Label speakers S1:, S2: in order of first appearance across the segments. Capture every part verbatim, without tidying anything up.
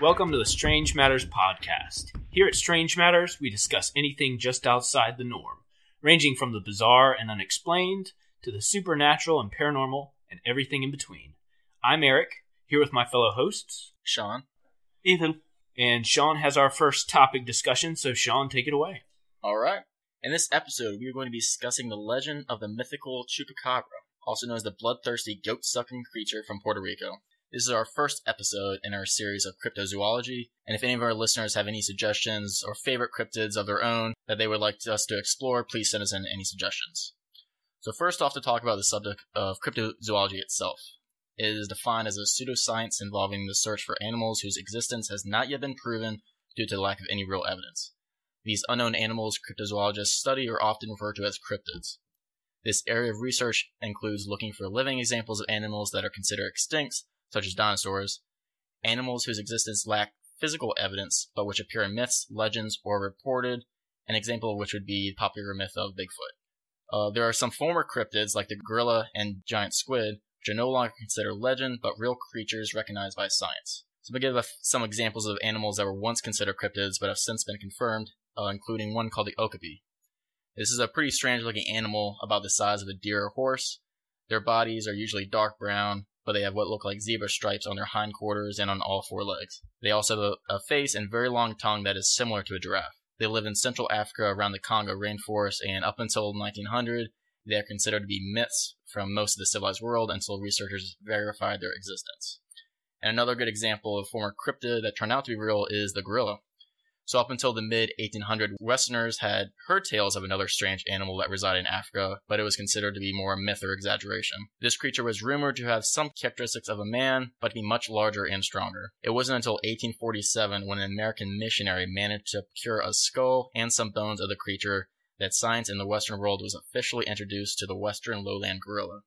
S1: Welcome to the Strange Matters podcast. Here at Strange Matters, we discuss anything just outside the norm, ranging from the bizarre and unexplained to the supernatural and paranormal and everything in between. I'm Eric, here with my fellow hosts,
S2: Sean,
S3: Ethan,
S1: and Sean has our first topic discussion, so Sean, take it away.
S2: All right. In this episode, we are going to be discussing the legend of the mythical Chupacabra, also known as the bloodthirsty goat-sucking creature from Puerto Rico. This is our first episode in our series of cryptozoology, and if any of our listeners have any suggestions or favorite cryptids of their own that they would like us to explore, please send us in any suggestions. So first off, to talk about the subject of cryptozoology itself. It is defined as a pseudoscience involving the search for animals whose existence has not yet been proven due to the lack of any real evidence. These unknown animals cryptozoologists study are often referred to as cryptids. This area of research includes looking for living examples of animals that are considered extinct, such as dinosaurs, animals whose existence lack physical evidence, but which appear in myths, legends, or reported, an example of which would be the popular myth of Bigfoot. Uh, there are some former cryptids, like the gorilla and giant squid, which are no longer considered legend, but real creatures recognized by science. So I'm going to give a, some examples of animals that were once considered cryptids, but have since been confirmed, uh, including one called the okapi. This is a pretty strange-looking animal, about the size of a deer or horse. Their bodies are usually dark brown, but they have what look like zebra stripes on their hindquarters and on all four legs. They also have a, a face and very long tongue that is similar to a giraffe. They live in Central Africa around the Congo rainforest, and up until nineteen hundred, they are considered to be myths from most of the civilized world until researchers verified their existence. And another good example of former cryptid that turned out to be real is the gorilla. So up until the mid eighteen hundreds, Westerners had heard tales of another strange animal that resided in Africa, but it was considered to be more a myth or exaggeration. This creature was rumored to have some characteristics of a man, but to be much larger and stronger. It wasn't until eighteen forty-seven when an American missionary managed to procure a skull and some bones of the creature that science in the Western world was officially introduced to the Western lowland gorilla.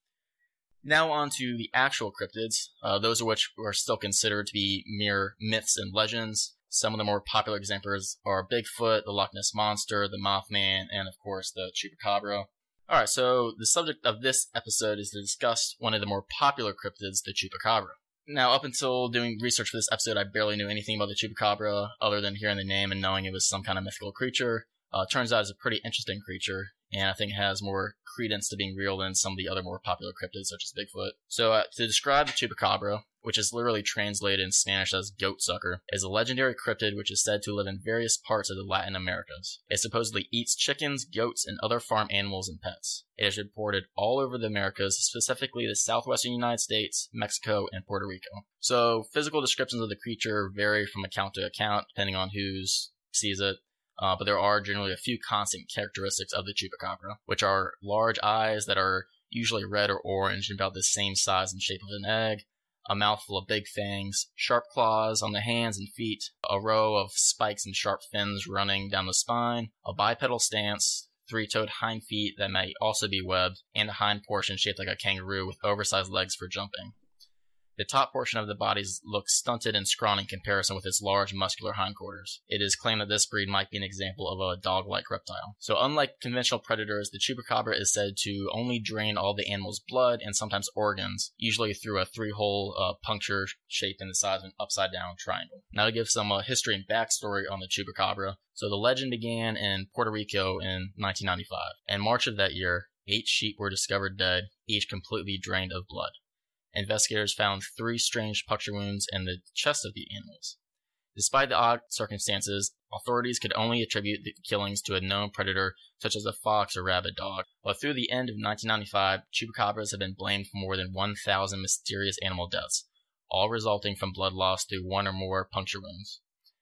S2: Now on to the actual cryptids, uh, those of which are still considered to be mere myths and legends. Some of the more popular examples are Bigfoot, the Loch Ness Monster, the Mothman, and of course the Chupacabra. Alright, so the subject of this episode is to discuss one of the more popular cryptids, the Chupacabra. Now, up until doing research for this episode, I barely knew anything about the Chupacabra other than hearing the name and knowing it was some kind of mythical creature. Uh, it turns out it's a pretty interesting creature, and I think it has more credence to being real than some of the other more popular cryptids, such as Bigfoot. So, uh, to describe the Chupacabra, which is literally translated in Spanish as goat sucker, is a legendary cryptid which is said to live in various parts of the Latin Americas. It supposedly eats chickens, goats, and other farm animals and pets. It is reported all over the Americas, specifically the southwestern United States, Mexico, and Puerto Rico. So, physical descriptions of the creature vary from account to account, depending on who sees it. Uh, but there are generally a few constant characteristics of the Chupacabra, which are large eyes that are usually red or orange and about the same size and shape of an egg, a mouth full of big fangs, sharp claws on the hands and feet, a row of spikes and sharp fins running down the spine, a bipedal stance, three-toed hind feet that may also be webbed, and a hind portion shaped like a kangaroo with oversized legs for jumping. The top portion of the body looks stunted and scrawny in comparison with its large muscular hindquarters. It is claimed that this breed might be an example of a dog-like reptile. So unlike conventional predators, the Chupacabra is said to only drain all the animal's blood and sometimes organs, usually through a three-hole uh, puncture shaped in the size of an upside-down triangle. Now to give some uh, history and backstory on the Chupacabra. So the legend began in Puerto Rico in nineteen ninety-five. In March of that year, eight sheep were discovered dead, each completely drained of blood. Investigators found three strange puncture wounds in the chest of the animals. Despite the odd circumstances, authorities could only attribute the killings to a known predator such as a fox or rabid dog. But through the end of nineteen ninety-five, Chupacabras have been blamed for more than one thousand mysterious animal deaths, all resulting from blood loss through one or more puncture wounds.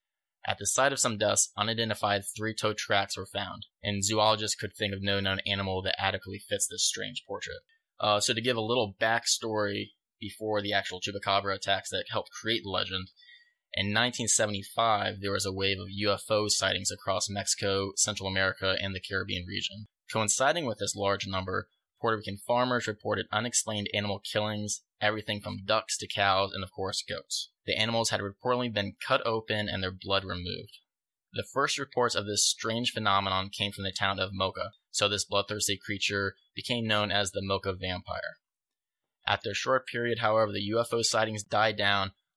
S2: At the site of some deaths, unidentified three-toed tracks were found, and zoologists could think of no known animal that adequately fits this strange portrait. Uh, so to give a little backstory before the actual Chupacabra attacks that helped create the legend, in nineteen seventy-five, there was a wave of U F O sightings across Mexico, Central America, and the Caribbean region. Coinciding with this large number, Puerto Rican farmers reported unexplained animal killings, everything from ducks to cows, and of course goats. The animals had reportedly been cut open and their blood removed. The first reports of this strange phenomenon came from the town of Mocha, so this bloodthirsty creature became known as the Mocha vampire. After a short period, however, the U F O sightings died down,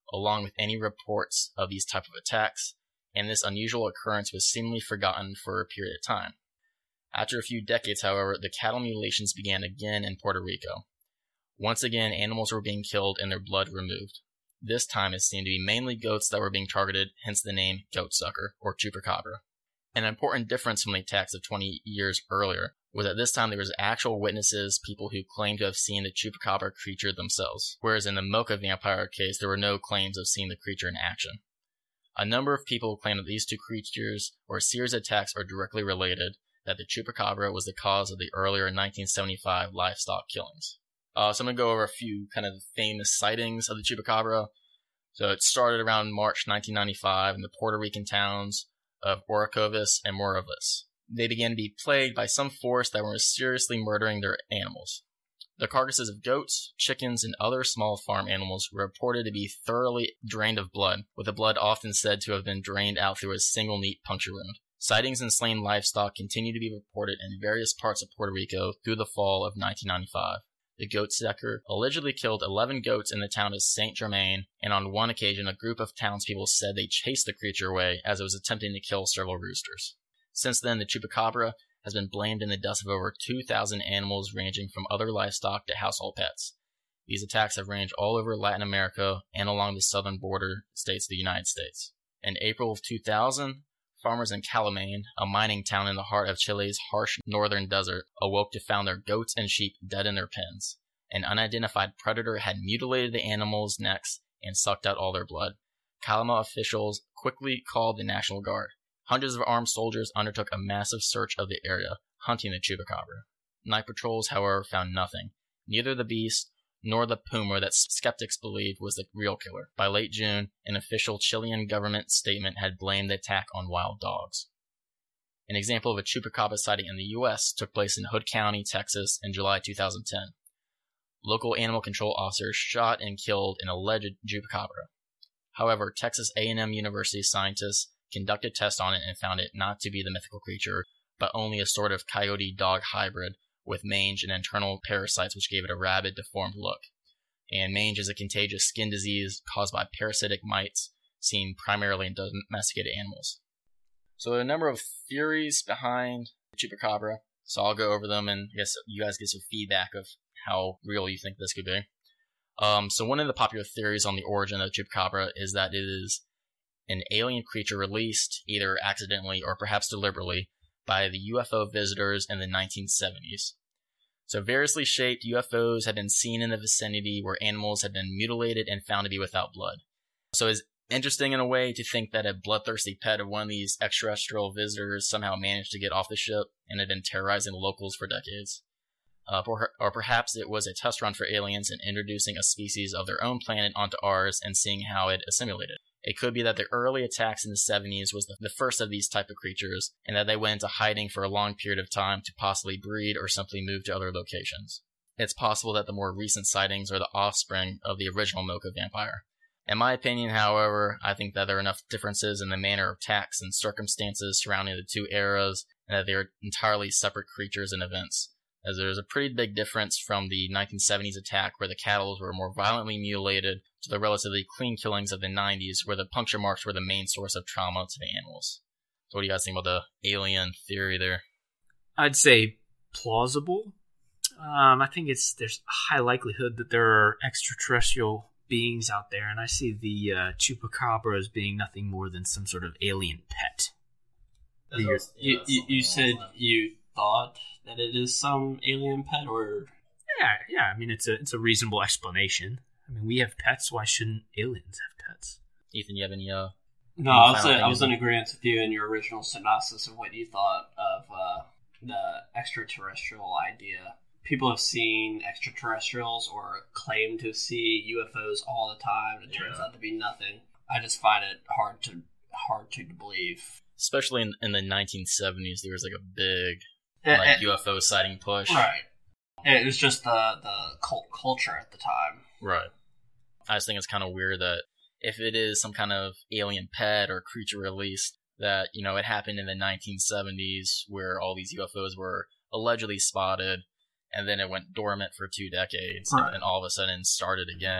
S2: along with any reports of these type of attacks, and this unusual occurrence was seemingly forgotten for a period of time. After a few decades, however, the cattle mutilations began again in Puerto Rico. Once again, animals were being killed and their blood removed. This time it seemed to be mainly goats that were being targeted, hence the name goatsucker, or chupacabra. An important difference from the attacks of twenty years earlier was that this time there was actual witnesses, people who claimed to have seen the chupacabra creature themselves, whereas in the Mocha vampire case there were no claims of seeing the creature in action. A number of people claim that these two creatures, or a series of attacks, are directly related, that the chupacabra was the cause of the earlier nineteen seventy-five livestock killings. Uh, so I'm going to go over a few kind of famous sightings of the chupacabra. So it started around March nineteen ninety-five in the Puerto Rican towns of Orocovis and Morovis. They began to be plagued by some force that were mysteriously murdering their animals. The carcasses of goats, chickens, and other small farm animals were reported to be thoroughly drained of blood, with the blood often said to have been drained out through a single neat puncture wound. Sightings and slain livestock continue to be reported in various parts of Puerto Rico through the fall of nineteen ninety-five. The goatsucker allegedly killed eleven goats in the town of Saint Germain, and on one occasion a group of townspeople said they chased the creature away as it was attempting to kill several roosters. Since then, the chupacabra has been blamed in the deaths of over two thousand animals ranging from other livestock to household pets. These attacks have ranged all over Latin America and along the southern border states of the United States. In April of two thousand, farmers in Calamane, a mining town in the heart of Chile's harsh northern desert, awoke to find their goats and sheep dead in their pens. An unidentified predator had mutilated the animals' necks and sucked out all their blood. Calama officials quickly called the National Guard. Hundreds of armed soldiers undertook a massive search of the area, hunting the chupacabra. Night patrols, however, found nothing. Neither the beast nor the puma that skeptics believed was the real killer. By late June, an official Chilean government statement had blamed the attack on wild dogs. An example of a chupacabra sighting in the U S took place in Hood County, Texas, in July two thousand ten. Local animal control officers shot and killed an alleged chupacabra. However, Texas A and M University scientists conducted tests on it and found it not to be the mythical creature, but only a sort of coyote-dog hybrid with mange and internal parasites which gave it a rabid, deformed look. And mange is a contagious skin disease caused by parasitic mites seen primarily in domesticated animals. So there are a number of theories behind the chupacabra, so I'll go over them and I guess you guys get some feedback of how real you think this could be. Um, so one of the popular theories on the origin of the chupacabra is that it is an alien creature released, either accidentally or perhaps deliberately, by the U F O visitors in the nineteen seventies. So variously shaped U F Os had been seen in the vicinity where animals had been mutilated and found to be without blood. So it's interesting in a way to think that a bloodthirsty pet of one of these extraterrestrial visitors somehow managed to get off the ship and had been terrorizing the locals for decades. Uh, or, or perhaps it was a test run for aliens in introducing a species of their own planet onto ours and seeing how it assimilated. It could be that the early attacks in the seventies was the, the first of these type of creatures, and that they went into hiding for a long period of time to possibly breed or simply move to other locations. It's possible that the more recent sightings are the offspring of the original Mocha vampire. In my opinion, however, I think that there are enough differences in the manner of attacks and circumstances surrounding the two eras, and that they are entirely separate creatures and events, as there's a pretty big difference from the nineteen seventies attack where the cattle were more violently mutilated to the relatively clean killings of the nineties where the puncture marks were the main source of trauma to the animals. So what do you guys think about the alien theory there?
S1: I'd say plausible. Um, I think it's there's a high likelihood that there are extraterrestrial beings out there, and I see the uh, chupacabra as being nothing more than some sort of alien pet.
S3: You, you, you, you said you thought that it is some alien pet, or
S1: yeah, yeah. I mean, it's a it's a reasonable explanation. I mean, we have pets. Why shouldn't aliens have pets?
S2: Ethan, you have any? Uh,
S3: no, I was, a, I was in agreement with you in your original synopsis of what you thought of uh, the extraterrestrial idea. People have seen extraterrestrials or claim to see U F Os all the time. It turns yeah. out to be nothing. I just find it hard to hard to believe.
S2: Especially in, in the nineteen seventies, there was like a big
S3: it,
S2: like
S3: it,
S2: U F O sighting push.
S3: Right. It was just the, the cult culture at the time.
S2: Right. I just think it's kind of weird that if it is some kind of alien pet or creature released, that, you know, it happened in the nineteen seventies where all these U F Os were allegedly spotted, and then it went dormant for two decades, right. and then all of a sudden started again.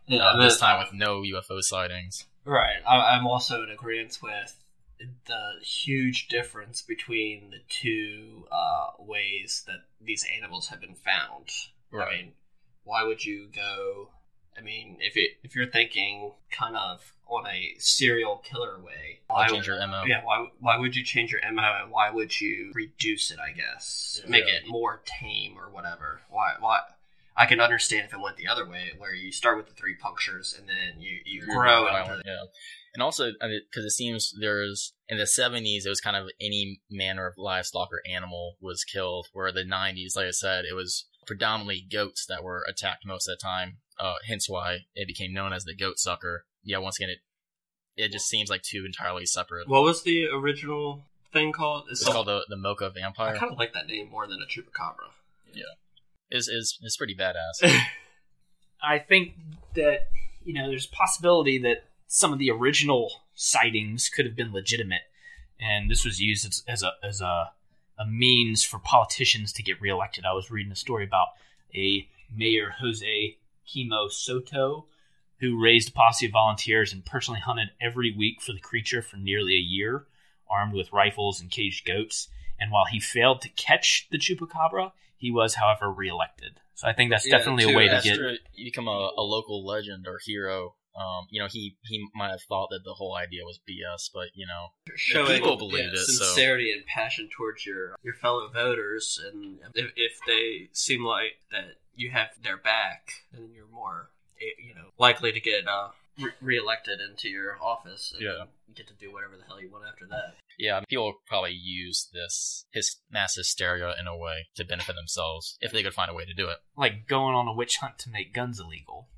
S3: Yeah,
S2: uh, this time with no U F O sightings.
S3: Right. I, I'm also in agreement with the huge difference between the two uh, ways that these animals have been found.
S2: Right.
S3: I mean, why would you go... I mean, if it if you're thinking kind of on a serial killer way,
S2: Why
S3: why
S2: change your M O?
S3: Yeah, why why would you change your M O and why would you reduce it? I guess
S2: Yeah.
S3: make it more tame or whatever. Why why? I can understand if it went the other way, where you start with the three punctures and then you you
S2: You're
S3: grow
S2: more
S3: into
S2: violent, yeah. And also, because it seems there's in the seventies, it was kind of any manner of livestock or animal was killed. Where the nineties, like I said, it was predominantly goats that were attacked most of the time. Uh, hence why it became known as the goat sucker. Yeah, once again, it it just seems like two entirely separate.
S3: What was the original thing called?
S2: It's called the the Mocha Vampire.
S3: I kind of like that name more than a chupacabra.
S2: Yeah, is is is pretty badass.
S1: I think that, you know, there's a possibility that some of the original sightings could have been legitimate, and this was used as, as a as a a means for politicians to get reelected. I was reading a story about a Mayor Jose Quimo Soto, who raised a posse of volunteers and personally hunted every week for the creature for nearly a year, armed with rifles and caged goats. And while he failed to catch the chupacabra, he was, however, reelected. So I think that's
S3: Yeah,
S1: definitely
S3: too,
S1: a way to
S2: After
S1: get...
S2: you become a, a local legend or hero, um, you know, he, he might have thought that the whole idea was B S, but, you know,
S3: Showing
S2: people believed
S3: yeah,
S2: it, so-
S3: sincerity and passion towards your your fellow voters, and if, if they seem like that you have their back, then you're more you know likely to get uh, re- reelected into your office. And
S2: Yeah.
S3: get to do whatever the hell you want after that.
S2: yeah, people probably use this his mass hysteria in a way to benefit themselves if they could find a way to do it.
S1: Like going on a witch hunt to make guns illegal.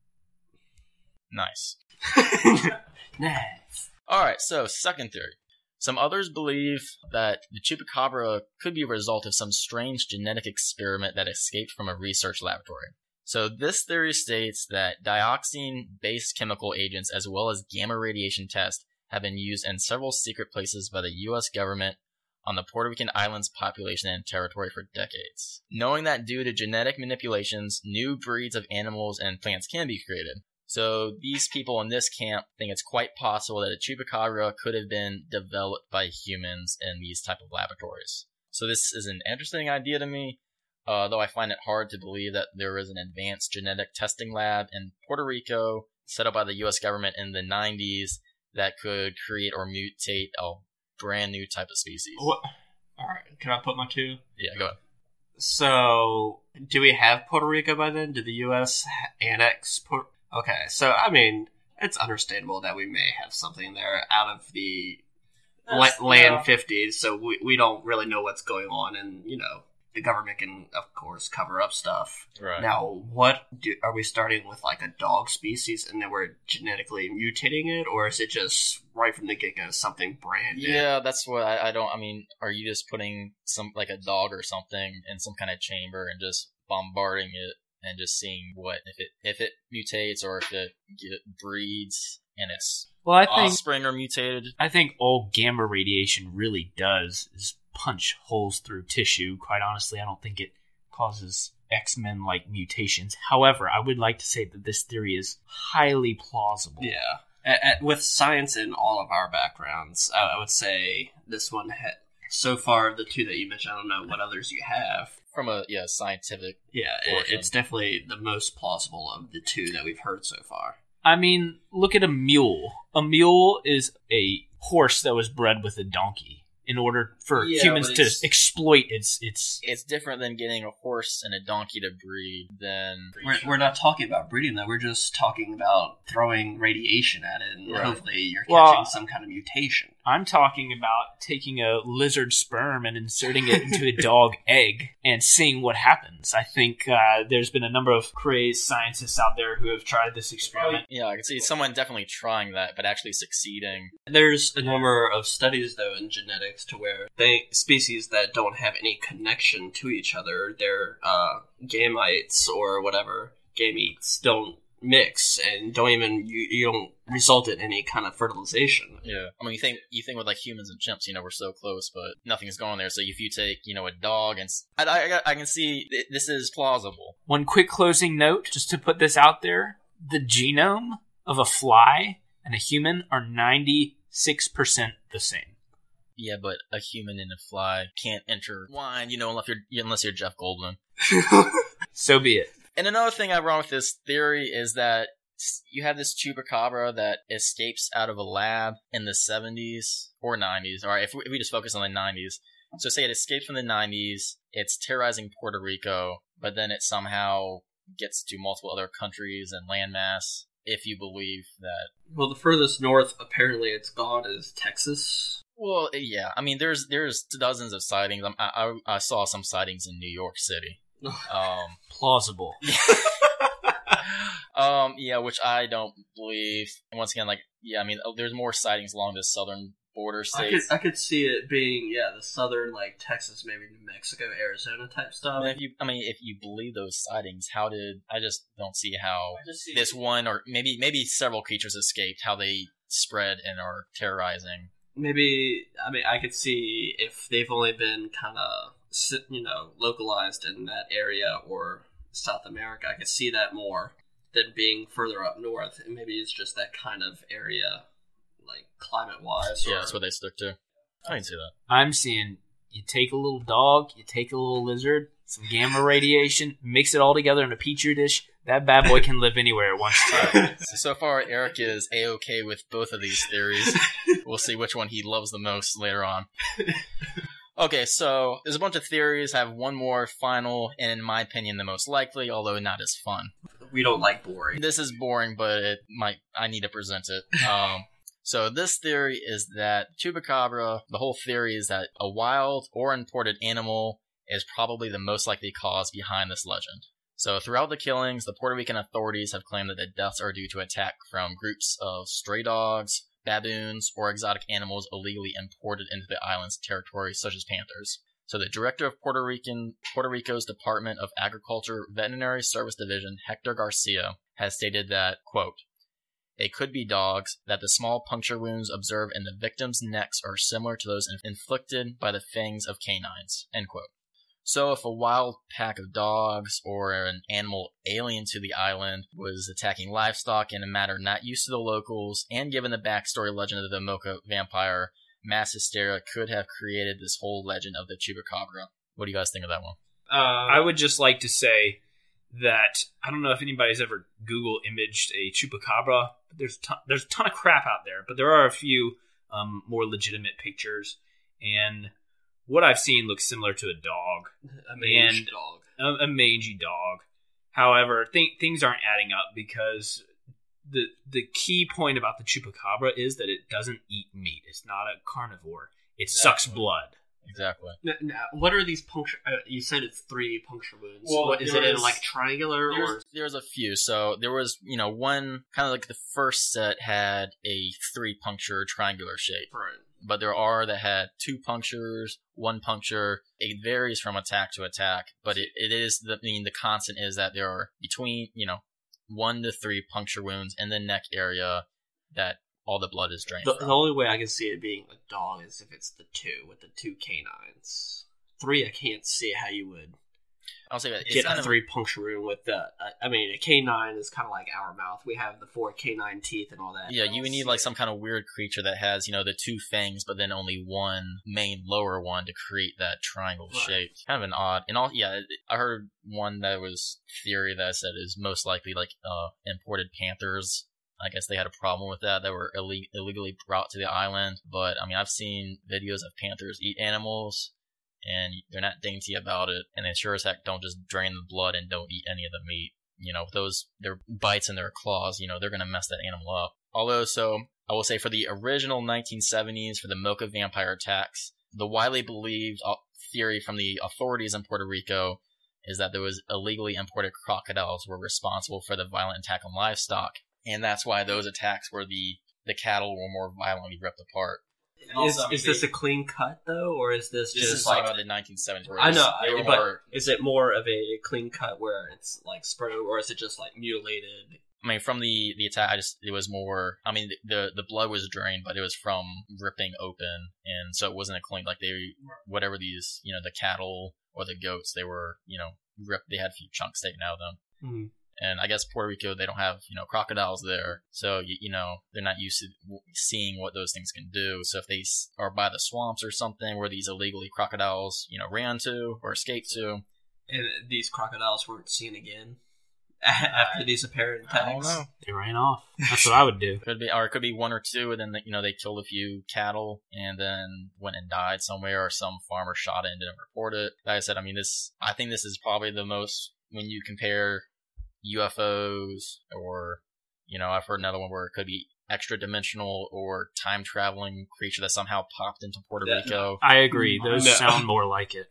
S2: Nice.
S1: Nice.
S2: All right, so second theory. Some others believe that the chupacabra could be a result of some strange genetic experiment that escaped from a research laboratory. So this theory states that dioxin-based chemical agents as well as gamma radiation tests have been used in several secret places by the U S government on the Puerto Rican islands population and territory for decades. Knowing that due to genetic manipulations, new breeds of animals and plants can be created. So these people in this camp think it's quite possible that a chupacabra could have been developed by humans in these type of laboratories. So this is an interesting idea to me, uh, though I find it hard to believe that there is an advanced genetic testing lab in Puerto Rico set up by the U S government in the nineties that could create or mutate a brand new type of species.
S3: What? All right, can I put my two?
S2: Yeah, go ahead.
S3: So, do we have Puerto Rico by then? Did the U S annex Puerto? Okay, so I mean, it's understandable that we may have something there out of the la-
S1: That's-
S3: land
S1: yeah.
S3: fifties, so we, we don't really know what's going on, and, you know, the government can, of course, cover up stuff.
S2: Right.
S3: Now, what do, are we starting with, like, a dog species, and then we're genetically mutating it, or is it just, right from the get-go, something brand new?
S2: Yeah, that's what I, I don't, I mean, are you just putting some, like a dog or something in some kind of chamber and just bombarding it and just seeing what, if it, if it mutates or if it get, breeds and its
S1: Well, I think
S2: offspring are mutated?
S1: I think all gamma radiation really does is punch holes through tissue. Quite honestly, I don't think it causes X-Men like mutations. However, I would like to say that this theory is highly plausible.
S3: Yeah. A- a- with science in all of our backgrounds, I, I would say this one had, so far, the two that you mentioned, I don't know what others you have.
S2: From a, yeah, scientific,
S3: Yeah, it,
S2: Portion.
S3: it's definitely the most plausible of the two that we've heard so far.
S1: I mean, look at a mule. A mule is a horse that was bred with a donkey in order for
S2: Yeah,
S1: humans
S2: but
S1: to
S2: it's-
S1: exploit its its.
S2: it's different than getting a horse and a donkey to breed than...
S3: We're, we're not talking about breeding, though. We're just talking about throwing radiation at it, and
S2: Right.
S3: hopefully you're catching
S1: Well,
S3: some kind of mutation.
S1: I'm talking about taking a lizard sperm and inserting it into a dog egg and seeing what happens. I think uh, there's been a number of crazed scientists out there who have tried this experiment.
S2: Yeah, I can see someone definitely trying that, but actually succeeding.
S3: There's a number of studies, though, in genetics to where they species that don't have any connection to each other, their uh, gametes or whatever, gametes, don't mix and don't even, you, you don't result in any kind of fertilization.
S2: Yeah, I mean, you think you think with like humans and chimps, you know, we're so close, but nothing's going there. So if you take, you know, a dog and s- I, I, I can see th- this is plausible.
S1: One quick closing note, just to put this out there. The genome of a fly and a human are ninety-six percent the same.
S2: Yeah, but a human and a fly can't intertwine, you know, unless you're, unless you're Jeff Goldblum.
S1: So be it.
S2: And another thing I wrong with this theory is that you have this chupacabra that escapes out of a lab in the seventies or nineties. All right, if we, if we just focus on the nineties. So say it escapes from the nineties, it's terrorizing Puerto Rico, but then it somehow gets to multiple other countries and landmass, if you believe that.
S3: Well, the furthest north apparently it's gone is Texas.
S2: Well, yeah. I mean, there's there's dozens of sightings. I, I, I saw some sightings in New York City. Um,
S1: Plausible.
S2: um, yeah, which I don't believe. And once again, like, yeah, I mean, there's more sightings along the southern border states.
S3: I could, I could see it being, yeah, the southern, like, Texas, maybe New Mexico, Arizona type stuff.
S2: I mean, if you, I mean, if you believe those sightings, how did, I just don't see how
S3: see
S2: this it. one, or maybe maybe several creatures escaped, how they spread and are terrorizing.
S3: Maybe, I mean, I could see if they've only been kind of, you know, localized in that area or South America, I could see that more than being further up north. And maybe it's just that kind of area, like, climate-wise.
S2: Yeah,
S3: or...
S2: that's what they stick to. I can see that.
S1: I'm seeing you take a little dog, you take a little lizard, some gamma radiation, mix it all together in a petri dish. That bad boy can live anywhere it wants to.
S2: So far, Eric is A-okay with both of these theories. We'll see which one he loves the most later on. Okay, so there's a bunch of theories. I have one more final, and in my opinion, the most likely, although not as fun.
S3: We don't like boring.
S2: This is boring, but it might. I need to present it. Um, so this theory is that Chupacabra, the whole theory is that a wild or imported animal is probably the most likely cause behind this legend. So throughout the killings, the Puerto Rican authorities have claimed that the deaths are due to attack from groups of stray dogs, baboons, or exotic animals illegally imported into the island's territory, such as panthers. So the director of Puerto Rican Puerto Rico's Department of Agriculture Veterinary Service Division, Hector Garcia, has stated that, quote, "It could be dogs, that the small puncture wounds observed in the victims' necks are similar to those inflicted by the fangs of canines," end quote. So if a wild pack of dogs or an animal alien to the island was attacking livestock in a manner not used to the locals, and given the backstory legend of the Mocha vampire, mass hysteria could have created this whole legend of the Chupacabra. What do you guys think of that one?
S1: Uh, I would just like to say that I don't know if anybody's ever Google imaged a Chupacabra, but there's a ton, there's a ton of crap out there, but there are a few um, more legitimate pictures, and what I've seen looks similar to a dog.
S3: A mangy
S1: and
S3: dog.
S1: A, a mangy dog. However, th- things aren't adding up because the the key point about the Chupacabra is that it doesn't eat meat. It's not a carnivore. It exactly. sucks blood.
S2: Exactly.
S3: Now, now, what are these puncture... Uh, you said it's three puncture wounds.
S2: Well,
S3: what, is it in like triangular
S2: there's,
S3: or...
S2: There's a few. So there was, you know, one, kind of like the first set had a three puncture triangular shape.
S3: Right.
S2: But there are that had two punctures, one puncture. It varies from attack to attack, but it, it is, the, I mean, the constant is that there are between, you know, one to three puncture wounds in the neck area that all the blood is drained
S3: the,
S2: from.
S3: The only way I can see it being a dog is if it's the two, with the two canines. Three, I can't see how you would
S2: I'll say that it's
S3: get
S2: kind
S3: a
S2: of,
S3: three puncture wound with the... I mean, a canine is kind of like our mouth. We have the four canine teeth and all that.
S2: Yeah, you would need like some kind of weird creature that has, you know, the two fangs, but then only one main lower one to create that triangle
S3: Right.
S2: shape. Kind of an odd. And all, yeah, I heard one that was theory that I said is most likely like uh, imported panthers. I guess they had a problem with that, that were illeg- illegally brought to the island. But, I mean, I've seen videos of panthers eat animals, and they're not dainty about it, and they sure as heck don't just drain the blood and don't eat any of the meat. You know, those, their bites and their claws, you know, they're going to mess that animal up. Although, so, I will say for the original nineteen seventies, for the Mocha vampire attacks, the widely believed theory from the authorities in Puerto Rico is that there was illegally imported crocodiles were responsible for the violent attack on livestock. And that's why those attacks were the, the cattle were more violently ripped apart.
S3: Is, is this a clean cut, though, or is this,
S2: This
S3: just
S2: is
S3: like...
S2: like the nineteen seventies.
S3: I know,
S2: they were
S3: but
S2: more,
S3: is it more of a clean cut where it's like spread, or is it just like mutilated?
S2: I mean, from the, the attack, I just it was more. I mean, the the blood was drained, but it was from ripping open, and so it wasn't a clean like they whatever these you know the cattle or the goats they were you know ripped. They had a few chunks taken out of them.
S3: Mm-hmm.
S2: And I guess Puerto Rico, they don't have, you know, crocodiles there. So, you, you know, they're not used to seeing what those things can do. So if they are by the swamps or something where these illegally crocodiles, you know, ran to or escaped to.
S3: And these crocodiles weren't seen again after these apparent attacks?
S2: I don't know.
S1: They ran off. That's what I would do.
S2: Could be, or it could be one or two, and then, you know, they killed a few cattle and then went and died somewhere, or some farmer shot it and didn't report it. Like I said, I mean, this, I think this is probably the most, when you compare U F Os, or, you know, I've heard another one where it could be extra dimensional or time traveling creature that somehow popped into Puerto
S3: Yeah,
S2: Rico.
S1: I agree. Those
S3: No.
S1: sound more like it.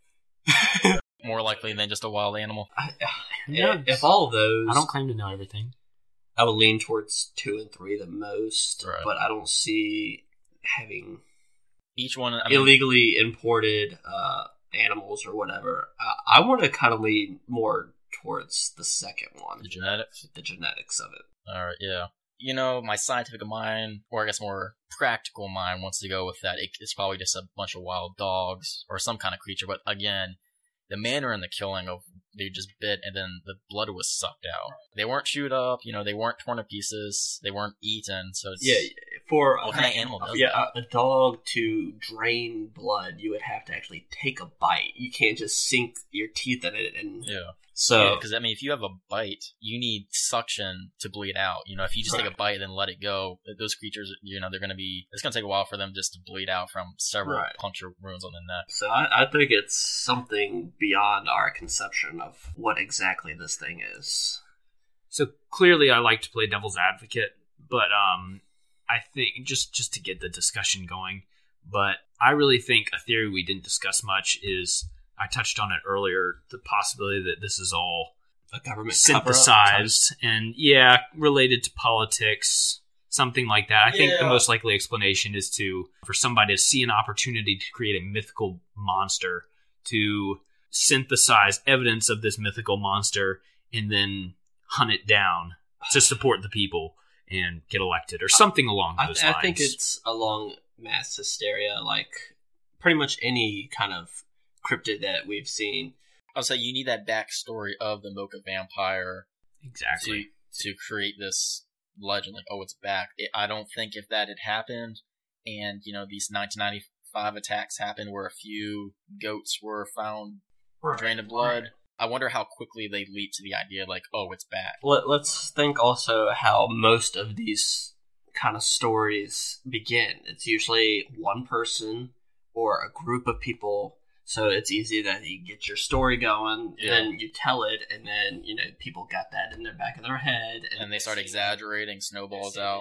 S2: More likely than just a wild animal.
S3: I,
S1: Yeah.
S3: if all of those,
S1: I don't claim to know everything.
S3: I would lean towards two and three the most,
S2: Right.
S3: but I don't see having
S2: Each one, I mean,
S3: illegally imported uh, animals or whatever. I, I want to kind of lean more towards the second one,
S2: the genetics.
S3: the genetics of it.
S2: All right, yeah. You know, my scientific mind, or I guess more practical mind, wants to go with that. It, it's probably just a bunch of wild dogs or some kind of creature. But again, the manner in the killing of they just bit and then the blood was sucked out. They weren't chewed up. You know, they weren't torn to pieces. They weren't eaten. So it's,
S3: Yeah, for
S2: what kind of animal does
S3: yeah,
S2: that?
S3: a, a dog to drain blood, you would have to actually take a bite. You can't just sink your teeth in it and
S2: Yeah.
S3: so
S2: Because, I mean, if you have a bite, you need suction to bleed out. You know, if you just take a
S3: Right.
S2: bite and then let it go, those creatures, you know, they're going to be, it's going to take a while for them just to bleed out from several
S3: Right.
S2: puncture wounds on the neck.
S3: So I, I think it's something beyond our conception of what exactly this thing is.
S1: So clearly, I like to play devil's advocate, but um, I think just just to get the discussion going. But I really think a theory we didn't discuss much is, I touched on it earlier, the possibility that this is all
S3: A government
S1: synthesized and yeah, related to politics, something like that. I think the
S2: Yeah.
S1: most likely explanation is to for somebody to see an opportunity to create a mythical monster, to synthesize evidence of this mythical monster, and then hunt it down to support the people and get elected, or something along
S3: I,
S1: those
S3: I
S1: lines.
S3: think it's along mass hysteria, like pretty much any kind of cryptid that we've seen.
S2: I'll say you need that backstory of the Mocha vampire
S1: exactly.
S2: to to create this legend, like, oh, it's back. It, I don't think if that had happened, and, you know, these nineteen ninety-five attacks happened where a few goats were found drained of blood, I wonder how quickly they leap to the idea, like, oh, it's back.
S3: Let, let's think also how most of these kind of stories begin. It's usually one person or a group of people, so it's easy that you get your story going,
S2: Yeah.
S3: then you tell it, and then, you know, people got that in their back of their head.
S2: And they start exaggerating, snowballs out.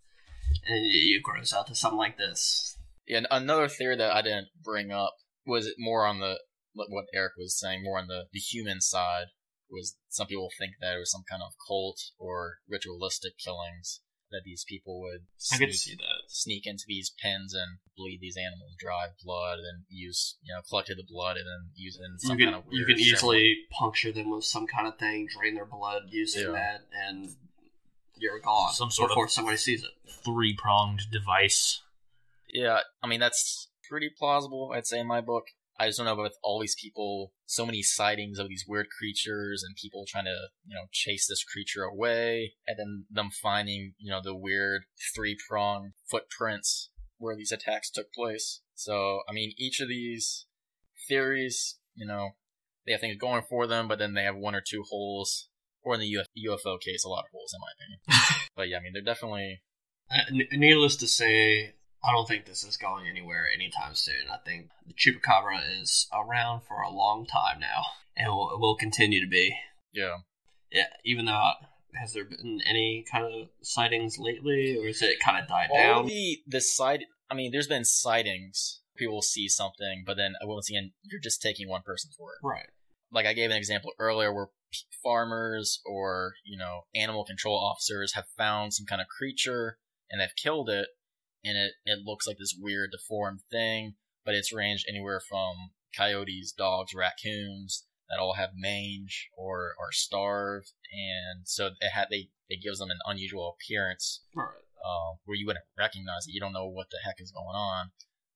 S3: And it, it grows out to something like this.
S2: Yeah, and another theory that I didn't bring up was it more on the, what Eric was saying, more on the, the human side, was some people think that it was some kind of cult or ritualistic killings, that these people would
S3: I
S2: sneak,
S3: could see that.
S2: sneak into these pens and bleed these animals dry of blood, and then use, you know, collected the blood and then use it in
S3: You
S2: some
S3: can,
S2: kind of
S3: you
S2: weird
S3: can easily
S2: ceremony.
S3: puncture them with some kind of thing, drain their blood using
S2: Yeah.
S3: that, and you're gone
S1: Some sort of-
S3: before somebody sees it.
S1: Three-pronged device.
S2: Yeah, I mean, that's pretty plausible, I'd say, in my book. I just don't know, with all these people, so many sightings of these weird creatures and people trying to, you know, chase this creature away, and then them finding, you know, the weird three-pronged footprints where these attacks took place. So, I mean, each of these theories, you know, they have things going for them, but then they have one or two holes, or in the U F- U F O case, a lot of holes, in my opinion. But yeah, I mean, they're definitely...
S3: Uh, n- needless to say, I don't think this is going anywhere anytime soon. I think the Chupacabra is around for a long time now, and will, will continue to be.
S2: Yeah.
S3: Yeah, even though, has there been any kind of sightings lately, or is it kind of died
S2: All
S3: down?
S2: the the sight. I mean, there's been sightings. People see something, but then once again, you're just taking one person's word.
S3: Right.
S2: Like I gave an example earlier, where p- farmers or, you know, animal control officers have found some kind of creature and they've killed it, and it it looks like this weird deformed thing, but it's ranged anywhere from coyotes, dogs, raccoons that all have mange or are starved, and so it had they it gives them an unusual appearance.
S3: Right.
S2: Uh, where you wouldn't recognize it. You don't know what the heck is going on.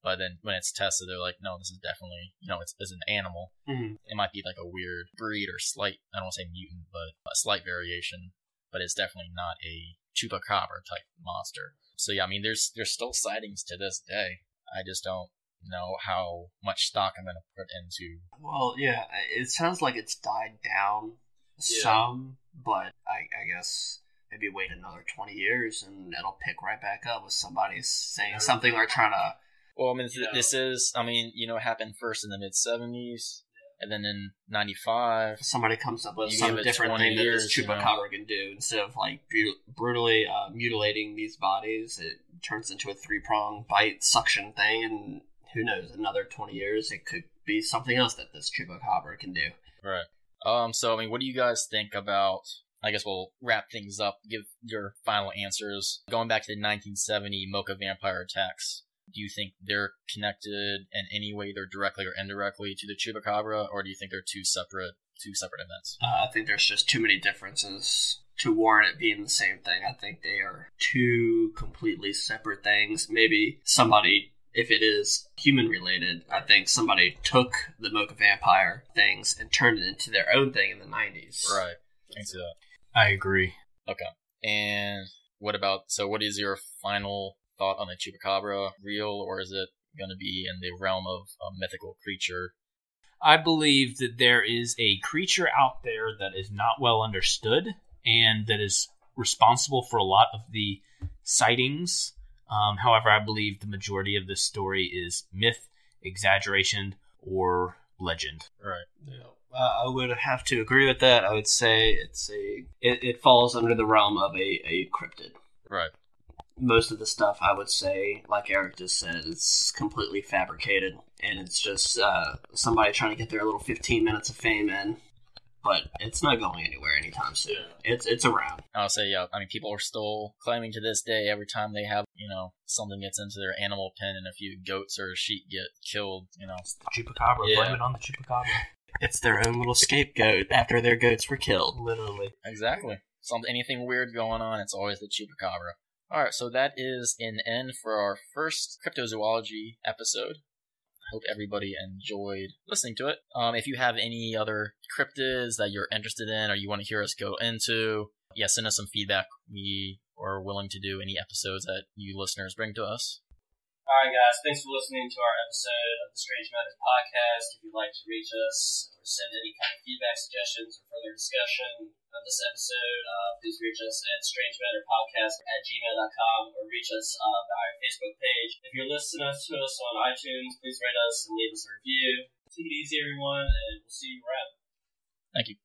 S2: But then when it's tested, they're like, no, this is definitely, you know, it's, it's an animal.
S3: Mm-hmm.
S2: It might be like a weird breed or slight, I don't want to say mutant, but a slight variation. But it's definitely not a chupacabra type monster. So yeah, I mean, there's there's still sightings to this day. I just don't know how much stock I'm going to put into.
S3: Well, yeah, it sounds like it's died down
S2: Yeah.
S3: some, but I, I guess maybe wait another twenty years and it'll pick right back up with somebody saying something or trying to.
S2: Well, I mean, th-
S3: Yeah.
S2: this is, I mean, you know, it happened first in the mid seventies, and then in ninety-five.
S3: Somebody comes up with
S2: You
S3: some
S2: give it
S3: different
S2: twenty
S3: thing that
S2: years,
S3: this
S2: you know.
S3: chupacabra can do. Instead of like bu- brutally uh, mutilating these bodies, it turns into a three prong bite suction thing, and who knows? Another twenty years, it could be something else that this chupacabra can do.
S2: Right. Um. So, I mean, what do you guys think about, I guess we'll wrap things up, give your final answers. Going back to the nineteen seventy Mocha vampire attacks, do you think they're connected in any way, either directly or indirectly, to the chupacabra, or do you think they're two separate two separate events?
S3: Uh, I think there's just too many differences to warrant it being the same thing. I think they are two completely separate things. Maybe somebody, if it is human related, I think somebody took the Mocha vampire things and turned it into their own thing in the nineties.
S2: Right. I can see that.
S1: I agree.
S2: Okay. And what about, so what is your final thought on the chupacabra? Real, or is it going to be in the realm of a mythical creature?
S1: I believe that there is a creature out there that is not well understood and that is responsible for a lot of the sightings. Um, however, I believe the majority of this story is myth, exaggeration, or legend.
S2: Right.
S3: Yeah. Uh, I would have to agree with that. I would say it's a it, it falls under the realm of a, a cryptid.
S2: Right.
S3: Most of the stuff, I would say, like Eric just said, it's completely fabricated, and it's just uh, somebody trying to get their little fifteen minutes of fame in, but it's not going anywhere anytime soon. It's it's around.
S2: I'll say, yeah, I mean, people are still claiming to this day every time they have, you know, something gets into their animal pen and a few goats or sheep get killed, you know.
S1: It's the chupacabra.
S2: Yeah.
S1: Blame it on the chupacabra.
S3: It's their own little scapegoat after their goats were killed.
S1: Literally.
S2: Exactly. Something, anything weird going on, it's always the chupacabra. Alright, so that is an end for our first cryptozoology episode. I hope everybody enjoyed listening to it. Um, if you have any other cryptids that you're interested in or you want to hear us go into, yeah, send us some feedback. We are willing to do any episodes that you listeners bring to us.
S4: Alright guys, thanks for listening to our episode of the Strange Matters podcast. If you'd like to reach us or send any kind of feedback, suggestions, or further discussion of this episode, uh, please reach us at strangematterpodcast at gmail dot com or reach us uh, by our Facebook page. If you're listening to us on iTunes, please rate us and leave us a review. Take it easy everyone, and we'll see you around.
S2: Thank you.